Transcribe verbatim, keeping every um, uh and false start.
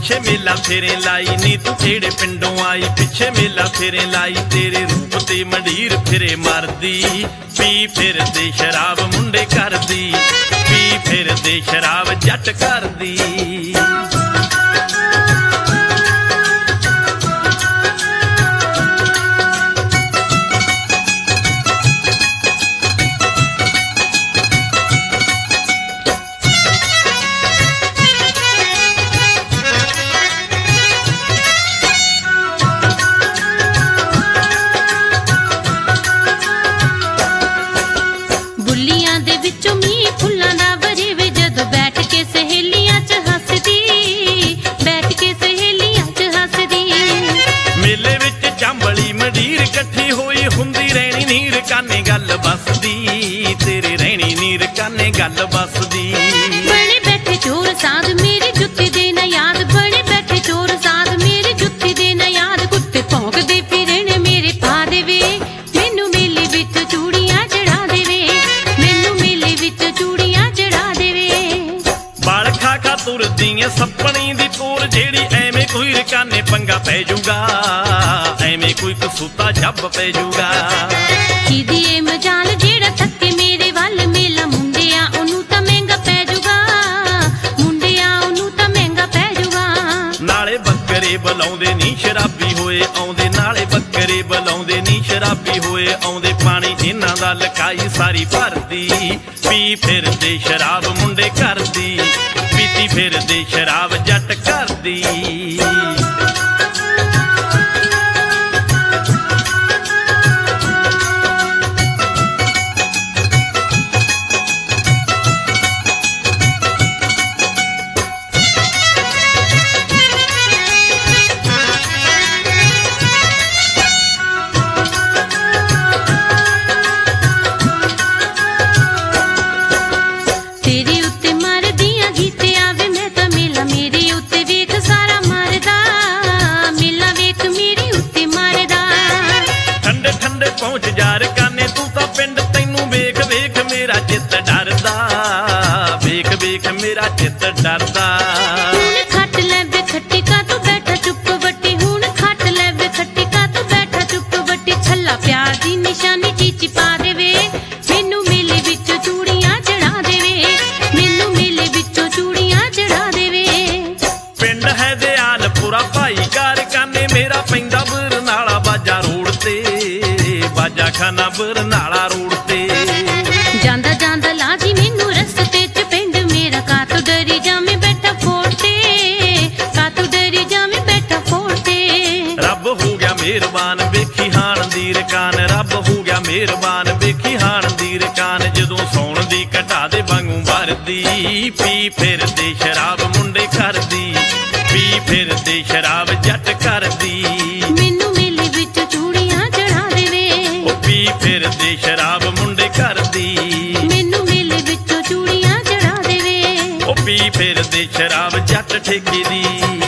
ਪਿੱਛੇ ਮੇਲਾ ਫੇਰੇ ਲਾਈ ਨੀ ਤੂੰ ਕਿਹੜੇ ਪਿੰਡੋਂ ਆਈ ਪਿੱਛੇ ਮੇਲਾ ਫੇਰੇ ਲਾਈ ਤੇਰੇ ਰੂਪ ਤੇ ਮੰਡੀਰ ਫਿਰੇ ਮਰਦੀ ਪੀ ਫਿਰਦੇ ਸ਼ਰਾਬ ਮੁੰਡੇ ਕਰਦੀ ਪੀ ਫਿਰਦੇ ਸ਼ਰਾਬ ਜੱਟ ਕਰਦੀ ਕਾਨੇ ਗੱਲ ਬਸਦੀ ਤੇਰੇ ਰਹਿਣੀ ਨੀਰ ਕਾਨੇ ਗੱਲ ਬਸਦੀ ਬਣੇ ਬੈਠੇ ਚੋਰ ਸਾਧ ਮੇਰੀ ਜੁੱਤੀ ਦੇ ਨਾ ਯਾਦ ਬਣੇ ਬੈਠੇ ਚੋਰ ਸਾਧ ਮੇਰੀ ਜੁੱਤੀ ਦੇ ਨਾ ਯਾਦ ਕੁੱਤੇ ਭੌਂਕਦੇ ਫਿਰਨ ਮੇਰੇ ਪਾ ਦੇਵੇ ਮੈਨੂੰ ਮੇਲੇ ਵਿੱਚ ਚੂੜੀਆਂ ਚੜਾ ਦੇਵੇ ਮੈਨੂੰ ਮੇਲੇ ਵਿੱਚ ਚੂੜੀਆਂ ਚੜਾ ਦੇਵੇ ਬਾਲ ਖਾ ਖਾ ਤੁਰਦੀ ਐ ਸੱਪਣੀ ਦੀ ਤੋਰ ਜਿਹੜੀ ਐਵੇਂ ਕੋਈ ਰਕਾਨੇ ਪੰਗਾ ਪੈ ਜੂਗਾ ਐਵੇਂ ਕੋਈ ਕਸੂਤਾ ਜੱਬ ਪੈ ਜੂਗਾ ਕਿਦੀ ਏ ਮਜਾਲ ਜਿਹੜਾ ਥੱਕੇ ਮੇਰੇ ਵੱਲ ਮੇਲਾ ਮੁੰਡਿਆ ਉਹਨੂੰ ਤਾਂ ਮਹਿੰਗਾ ਪੈ ਜੂਗਾ ਮੁੰਡਿਆ ਉਹਨੂੰ ਤਾਂ ਮਹਿੰਗਾ ਪੈ ਜੂਗਾ ਨਾਲੇ ਬੱਕਰੇ ਬੁਲਾਉਂਦੇ ਨੀ ਸ਼ਰਾਬੀ ਹੋਏ ਆਉਂਦੇ ਨਾਲੇ ਬੱਕਰੇ ਬੁਲਾਉਂਦੇ ਨੀ ਸ਼ਰਾਬੀ ਹੋਏ ਆਉਂਦੇ ਪਾਣੀ ਇਹਨਾਂ ਦਾ ਲਕਾਈ ਸਾਰੀ ਭਰਦੀ ਪੀ ਫਿਰਦੇ ਸ਼ਰਾਬ ਮੁੰਡੇ ਕਰਦੀ ਪੀਤੀ ਫਿਰਦੇ ਸ਼ਰਾਬ ਜੱਟ ਕਰਦੀ ਪਹੁੰਚ ਜਾਰ ਕਾਨੇ ਤੂੰ ਤਾਂ ਪਿੰਡ ਤੈਨੂੰ ਵੇਖ ਵੇਖ ਮੇਰਾ ਚਿੱਤ ਡਰਦਾ ਵੇਖ ਵੇਖ ਮੇਰਾ ਚਿੱਤ ਡਰਦਾ ਹੁਣ ਖੱਟ ਲੈ ਵੇ ਖੱਟੀ ਕਾ ਤੂੰ ਬੈਠਾ ਚੁੱਪ ਵੱਟੀ ਹੁਣ ਖੱਟ ਲੈ ਵੇ ਖੱਟੀ ਕਾ ਤੂੰ ਬੈਠਾ ਚੁੱਪ ਵੱਟੀ ਛੱਲਾ ਪਿਆਰ ਦੀ ਨਿਸ਼ਾਨੀ ਚੀਚੀ ਪਾ ਦੇਵੇ ਮੈਨੂੰ ਮੇਲੇ ਵਿੱਚੋਂ ਚੂੜੀਆਂ ਚੜਾ ਦੇਵੇ ਮੈਨੂੰ ਮੇਲੇ ਵਿੱਚੋਂ ਚੂੜੀਆਂ ਚੜਾ ਦੇਵੇ ਪਿੰਡ ਹੈ ਦਿਆਲਪੁਰਾ ਭਾਈਕਾਰ ਕਾਨੇ ਮੇਰਾ ਪੈਂਦਾ ਬਰਨਾਲਾ ਬਾਜਾ ਰੋਡ ਤੇ ਬਾਜਾ ਖਾਨਾ ਬਰਨਾਲਾ ਰੋਡ ਤੇ ਜਾਂਦਾ ਜਾਂਦਾ ਲਾਜੀ ਮੈਨੂੰ ਰਸਤੇ ਚ ਪਿੰਡ ਮੇਰਾ ਕਾ ਤੂੰ ਡਰੀ ਜਾਵੇਂ ਬੈਠਾ ਫੋੜ ਤੇ ਕਾ ਤੂੰ ਡਰੀ ਜਾਵੇਂ ਬੈਠਾ ਫੋੜ ਤੇ ਰੱਬ ਹੋ ਗਿਆ ਮਿਹਰਬਾਨ ਵੇਖੀ ਹਾਣ ਦੀ ਰਕਾਨ ਰੱਬ ਹੋ ਗਿਆ ਮਿਹਰਬਾਨ ਵੇਖੀ ਹਾਣ ਦੀ ਰਕਾਨ ਜਦੋਂ ਸੌਣ ਦੀ ਘਟਾ ਦੇ ਵਾਂਗੂ ਵਰਦੀ ਪੀ ਫਿਰਦੇ ਸ਼ਰਾਬ ਮੁੰਡੇ ਕਰਦੀ ਪੀ ਫਿਰਦੇ ਸ਼ਰਾਬ ਜੱਟ ਕਰਦੀ ਮੈਨੂੰ ਮੇਲੇ ਵਿੱਚ ਚੂੜੀਆਂ ਚੜਾ ਦੇਵੇ ਪੀ ਫਿਰਦੇ ਸ਼ਰਾਬ ਮੁੰਡੇ ਕਰਦੀ ਮੈਨੂੰ ਮੇਲੇ ਵਿੱਚੋਂ ਚੂੜੀਆਂ ਚੜਾ ਦੇਵੇ ਉਹ ਪੀ ਫਿਰਦੇ ਸ਼ਰਾਬ ਜੱਟ ਠੇਕੇ ਦੀ